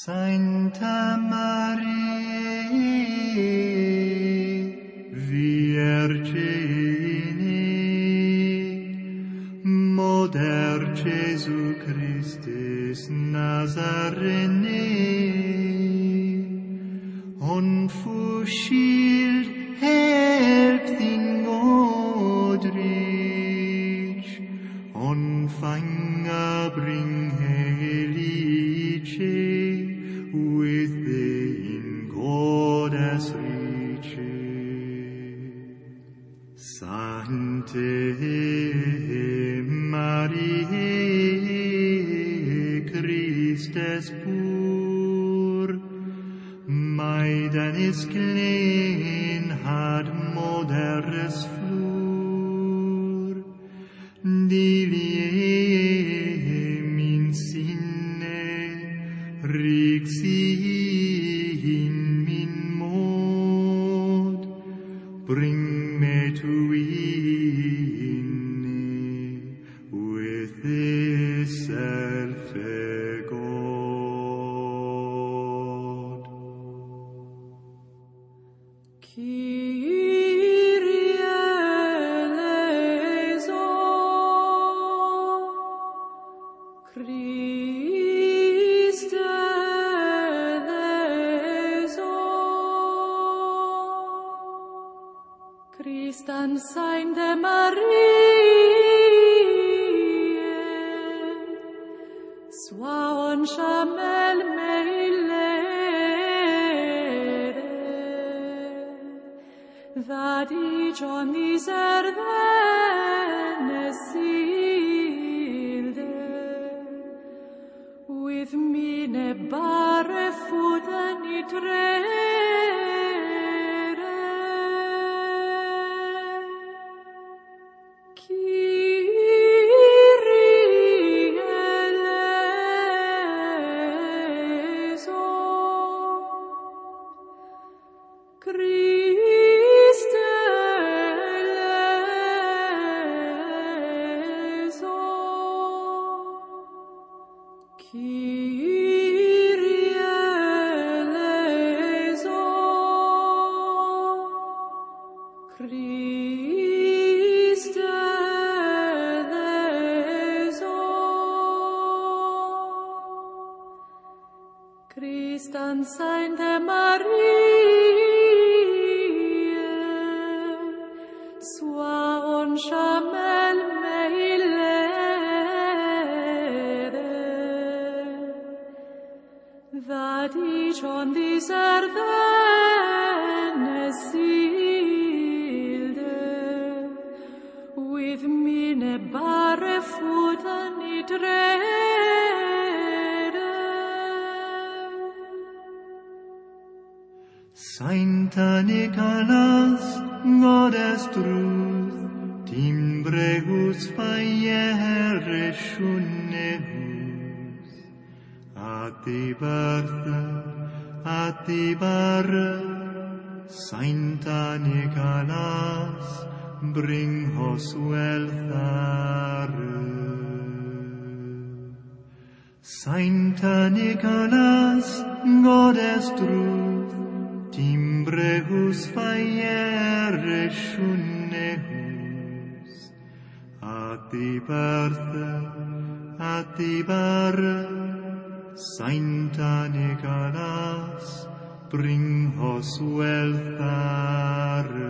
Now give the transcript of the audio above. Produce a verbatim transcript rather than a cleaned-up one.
Sancta Maria, Virgine, Moder Jesu Christus Nazarene, on fu shield help thing odrich, on fanga bring helige, with the in God as riches. Sancte Mariae, Christes pur, Maidanis klein had moderes flur, dilie min sinne, rixi in min mod, bring me to in with this selfe God. Kyrie eleison, Christe eleison, Christan Sainte Maria, sois on chamel meilere, vadi John diserdene silde, with mine bare futen itrere. Kyrie eleison, Christe eleison, Kyrie eleison, Christe eleison, Christan Sainte Maria, sois on chamel meilere, vadi John diserdene silde, with mine bare futen itrere. Sancta Nicolas, Godes truth, timbreus faiere shunneus, at the birth, at the birth, Sancta Nicolas, bring us welfare. Sancta Nicolas, Godes truth, timbreus faiere shunneus, at the birth, at the birth, Sancta Nicolas, bring us welfare.